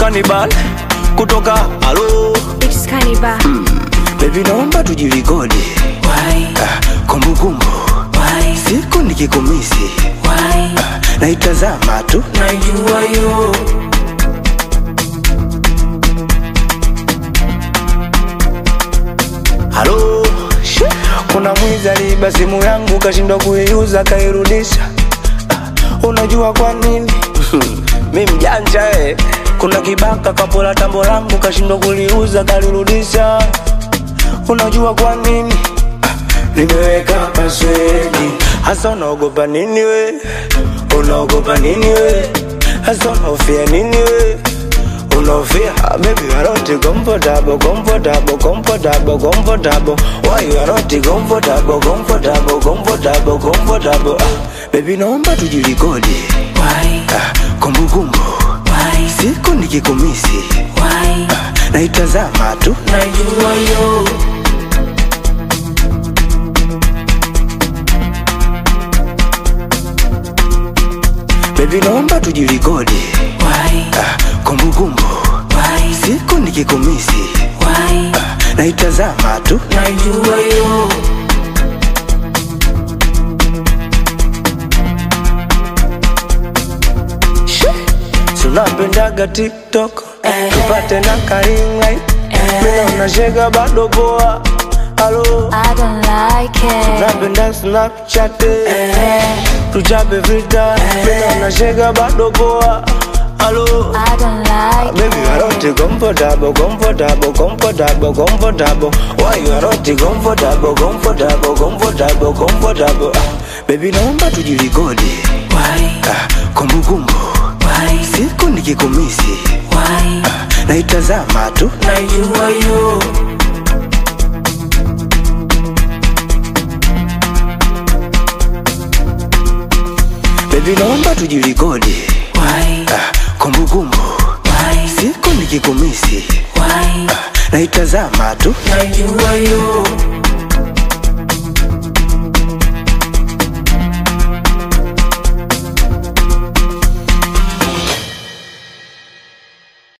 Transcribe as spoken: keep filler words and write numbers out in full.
Cannibal kutoka Halo. It's Cannibal. Mm. Baby naomba tujirekodi. Why? Uh, kumbu kumbu. Why? Siku nikikumisi. Why? Uh, naitazama tu. Najua yo. Halo. Kuna mwizi aliiba simu yangu kashindwa kuiuza kairudisha. Uh, unajua kwa nini? Mimi mjanja eh. Kuna kibaka kapola tambo langu kashindwa kuliuza kalirudisha. Unajua kwa nini? Nimeweka password. Hasa unaogopa nini we? Unaogopa nini we? Hasa unahofia nini we? Unahofia baby you are not comfortable, comfortable, comfortable, comfortable. Why you are not comfortable, comfortable, comfortable, comfortable? Ah, baby naomba tujirekodi. Why? Ah, kumbu kumbu. Why? Siku nikikumisi. Why? Ah, naitazama tu. Najua yo. Baby naomba tujirekodi. Why? Ah, kumbu kumbu. Why? Siku nikikumisi. Why? Ah, naitazama tu. Najua yo. Tunapendaga TikTok Eh. tupate na karing light. Eh. Mina unashega bado poa. Halo. I don't like it. Tunapenda Snapchat Eh. tuchape filter. Mina unashega bado poa. Halo. I don't like Baby you are not comfortable, comfortable, comfortable, comfortable. Why you are not comfortable, comfortable, comfortable, comfortable? Ah, baby naomba tujirekodi. Why? Ah, kumbu kumbu. Why? Siku nikikumisi. Why? Ah, naitazama tu. Najua yo. Baby naomba tujirekodi. Why? Ah, kumbu kumbu. Why? Siku nikikumisi. Why? Ah, naitazama tu. Najua yo.